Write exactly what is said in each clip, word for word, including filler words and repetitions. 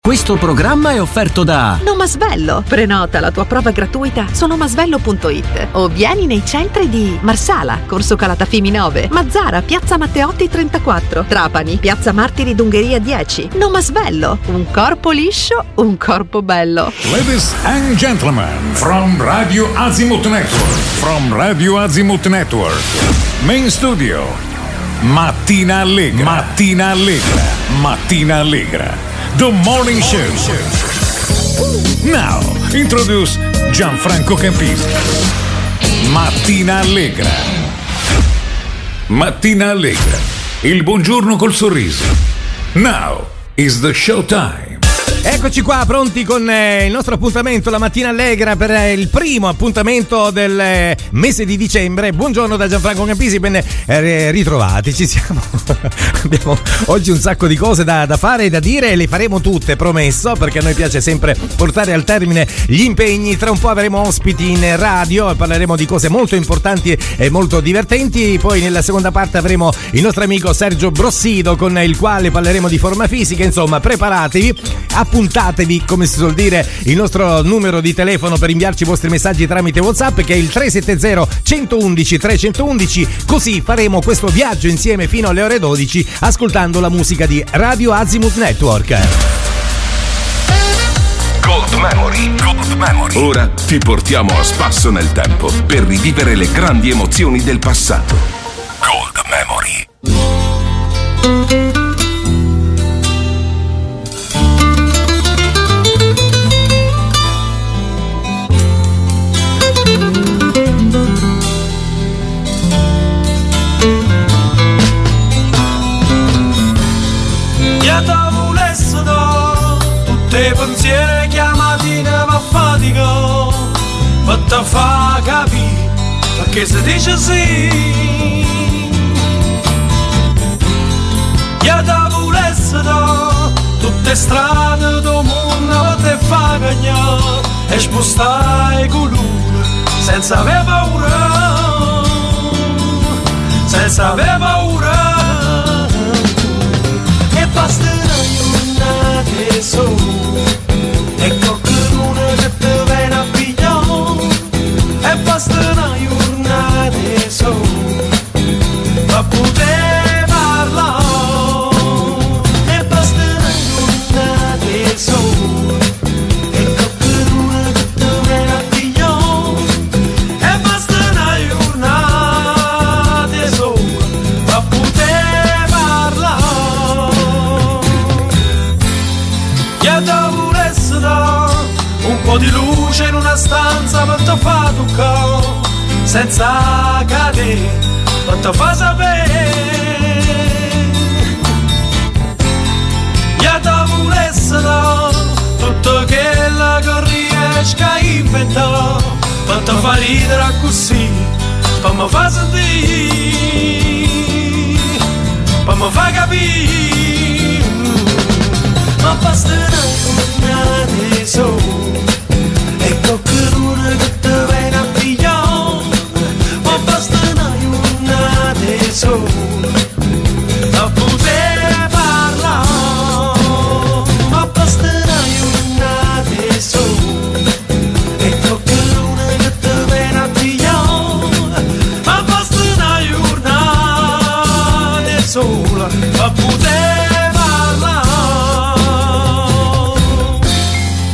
Questo programma è offerto da Nomasvello. Prenota la tua prova gratuita su nomasvello punto it o vieni nei centri di Marsala, Corso Calatafimi nove, Mazzara, Piazza Matteotti trentaquattro, Trapani, Piazza Martiri d'Ungheria dieci. Nomasvello, un corpo liscio, un corpo bello. Ladies and gentlemen, from Radio Azimuth Network, from Radio Azimuth Network, Main Studio, Mattina Allegra, Mattina Allegra, Mattina Allegra. The Morning Show. Now, introduce Gianfranco Campisi. Mattina Allegra. Mattina Allegra. Il buongiorno col sorriso. Now is the show time. Eccoci qua, pronti con eh, il nostro appuntamento, la Mattina Allegra, per eh, il primo appuntamento del eh, mese di dicembre. Buongiorno da Gianfranco Campisi, ben eh, ritrovati, ci siamo. Abbiamo oggi un sacco di cose da, da fare e da dire e le faremo tutte, promesso, perché a noi piace sempre portare al termine gli impegni. Tra un po' avremo ospiti in radio e parleremo di cose molto importanti e molto divertenti. Poi nella seconda parte avremo il nostro amico Sergio Brossido, con il quale parleremo di forma fisica. Insomma, preparatevi, appuntatevi, come si suol dire, il nostro numero di telefono per inviarci i vostri messaggi tramite WhatsApp, che è il tre sette zero uno uno uno tre uno uno. Così faremo questo viaggio insieme fino alle ore dodici, ascoltando la musica di Radio Azimuth Network. Gold Memory, Gold Memory. Ora ti portiamo a spasso nel tempo per rivivere le grandi emozioni del passato. Gold Memory. Tutti pensieri chiamati va fatica, ma ti fa capire perché si dice sì. Io ti volessi da tutte strade del mondo, ti fa cagnare e spostare colore senza avere paura, senza avere paura. E basta una solo, ecco che non che te viene a pigliare, e basta una giornata solo per poter parlare, e basta una giornata solo, ecco che non che te viene a pigliare, e basta una giornata solo per poter parlare. Io ti volessi dare un po' di luce in una stanza per te fa toccare, senza cadere, per te fa sapere. Io ti volessi dare tutto quello che riesco a inventare, per te fa ridere così, per me fa sentire, per me fa capire. Ma basta una giornata solo, ecco che non che te viene a pigliare, ma basta una giornata solo a poter parlare, ma basta una giornata solo, ecco che non che te viene a pigliare, ma basta una giornata sola a poter parlare.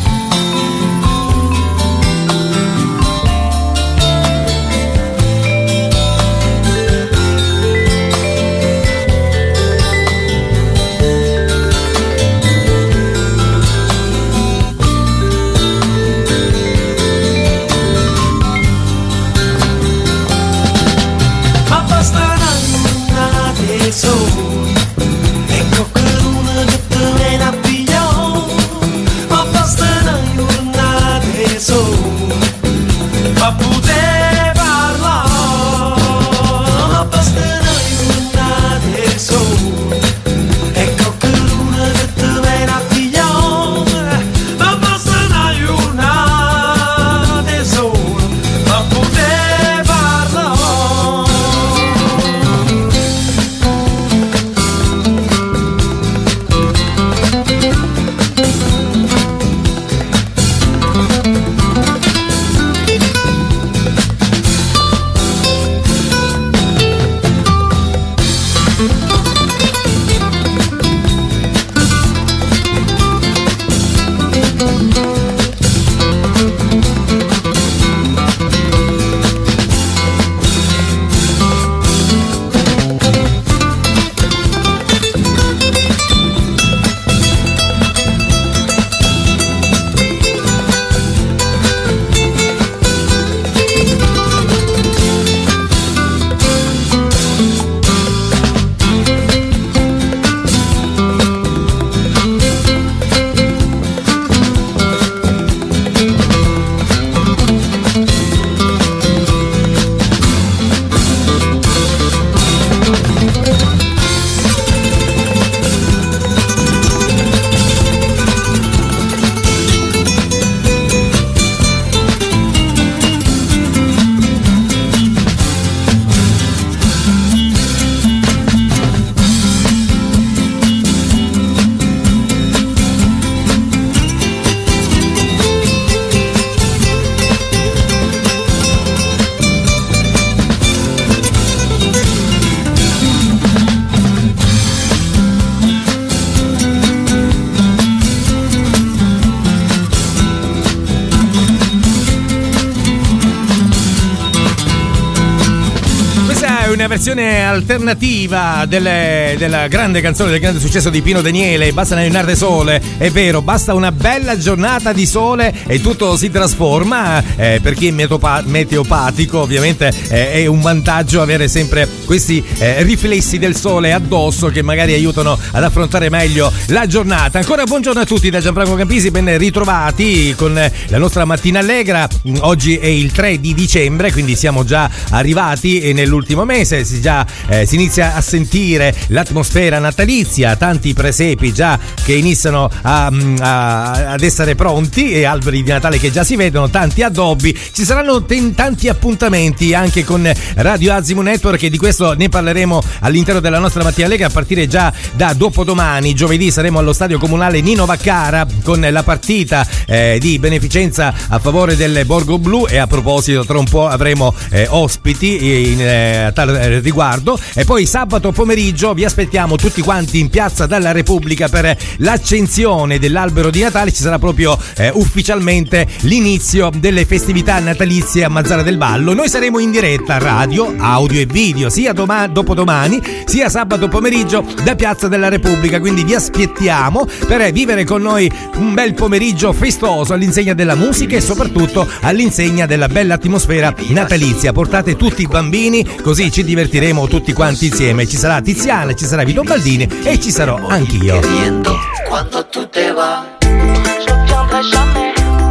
una versione alternativa delle, della grande canzone, del grande successo di Pino Daniele, Basta una giornata di sole. È vero, basta una bella giornata di sole e tutto si trasforma. Eh, per chi è metopa- meteopatico ovviamente eh, è un vantaggio avere sempre questi eh, riflessi del sole addosso che magari aiutano ad affrontare meglio la giornata. Ancora buongiorno a tutti da Gianfranco Campisi, ben ritrovati con la nostra mattina allegra. Oggi è il tre di dicembre, quindi siamo già arrivati nell'ultimo mese, si, già, eh, si inizia a sentire l'atmosfera natalizia, tanti presepi già che iniziano a, a, ad essere pronti e alberi di Natale che già si vedono, tanti addobbi. Ci saranno ten, tanti appuntamenti anche con Radio Azimo Network e di questo ne parleremo all'interno della nostra mattina allegra a partire già da dopodomani. Giovedì saremo allo stadio comunale Nino Vaccara con la partita eh, di beneficenza a favore del Borgo Blu, e a proposito tra un po' avremo eh, ospiti in, eh, a tal riguardo. E poi sabato pomeriggio vi aspettiamo tutti quanti in Piazza della Repubblica per l'accensione dell'albero di Natale. Ci sarà proprio eh, ufficialmente l'inizio delle festività natalizie a Mazzara del Vallo. Noi saremo in diretta radio, audio e video sia doma- dopodomani sia sabato pomeriggio da Piazza della Repubblica, quindi vi aspettiamo per vivere con noi un bel pomeriggio festoso all'insegna della musica e soprattutto all'insegna della bella atmosfera natalizia. Portate tutti i bambini, così ci divertiremo tutti quanti insieme. Ci sarà Tiziana, ci sarà Vito Baldini e ci sarò anch'io. Quando tu te vas, je viendrai jamais.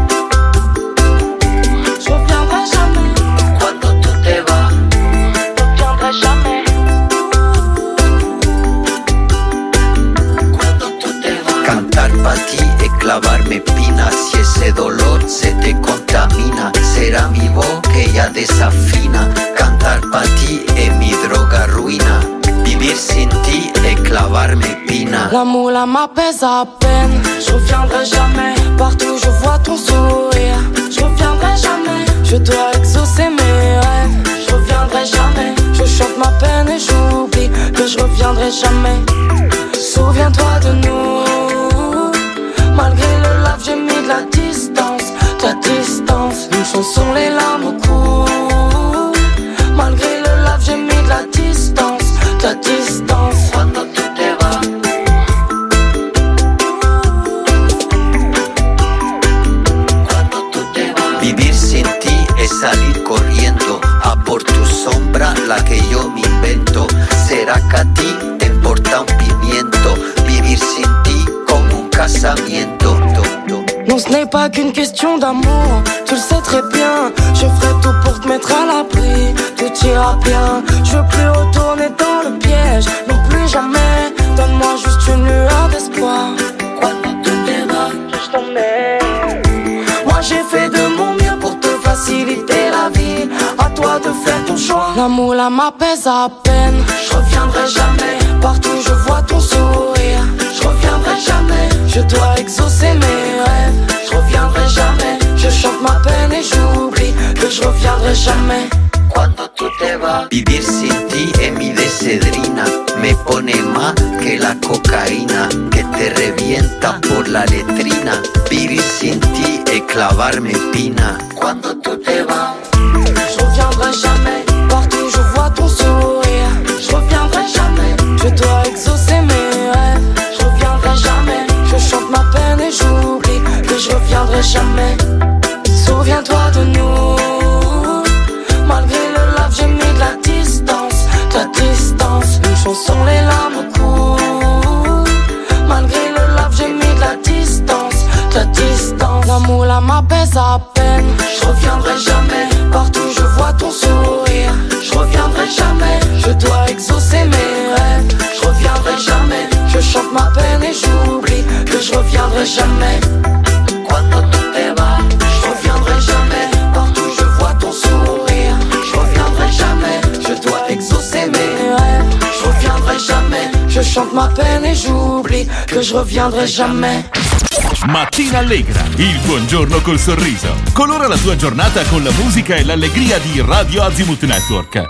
Je viendrai jamais. Quando tu te vas, je viendrai jamais. Quando tu te vas. Cantar pa' ti e clavarme pina. Si ese dolor se te contamina, será mi voz que ya desafina. Cantar pa' ti è mi droga ruina. Vivir sin ti et clavarme pina. L'amour là m'apaise à peine. Je reviendrai jamais. Partout je vois ton sourire. Je reviendrai jamais. Je dois exaucer mes rêves. Je reviendrai jamais. Je chante ma peine et j'oublie que je reviendrai jamais. Souviens-toi de nous. Malgré le lave j'ai mis de la distance. De la distance. Une chanson les larmes au cou. Malgré le lave j'ai mis de la distance. La distance. Quando tu te vas, quando tu te vas. Vivir sin ti es salir corriendo a por tu sombra, la que yo me invento. Será que a ti te importa un pimiento. Vivir sin ti como un casamiento. Non, ce n'est pas qu'une question d'amour, tu le sais très bien. Je ferai tout pour te mettre à l'abri, tout ira bien. Je veux plus retourner dans le piège, non plus jamais. Donne-moi juste une lueur d'espoir. Quando tu te vas, Je t'emmène. Moi j'ai fait de mon mieux pour te faciliter la vie. À toi de faire ton choix. L'amour là m'apaise à peine. Je reviendrai jamais. Partout je vois ton sourire. Je reviendrai jamais. Je dois exaucer mes rêves. Je reviendrai jamais. Je chante ma peine et j'oublie que je reviendrai jamais. Cuando tú te vas, vivir sin ti es mi decedrina. Me pone más que la cocaína que te revienta por la letrina. Vivir sin ti es clavarme pina. Cuando tú te vas, je reviendrai jamais. Partout je vois ton sourire. Je reviendrai jamais. Je dois exaucer mes rêves. Je reviendrai jamais. Je chante ma peine et j'oublie que je reviendrai jamais. Souviens-toi de nous. Malgré le lave j'ai mis de la distance. De la distance. Une chanson les larmes au cou. Malgré le lave j'ai mis de la distance. De la distance. L'amour là m'apaise à peine. Je reviendrai jamais. Partout je vois ton sourire. Je reviendrai jamais. Je dois exaucer mes rêves. Je reviendrai jamais. Je chante ma peine et j'oublie que je reviendrai jamais. cuando tú te vas, Je reviendrai jamais. Partout je vois ton sourire. Je reviendrai jamais. Je dois exaucer mes rêves. Je reviendrai jamais. Je chante ma peine et j'oublie que je reviendrai jamais. Mattina Allegra, il buongiorno col sorriso. Colora la tua giornata con la musica e l'allegria di Radio Azimut Network.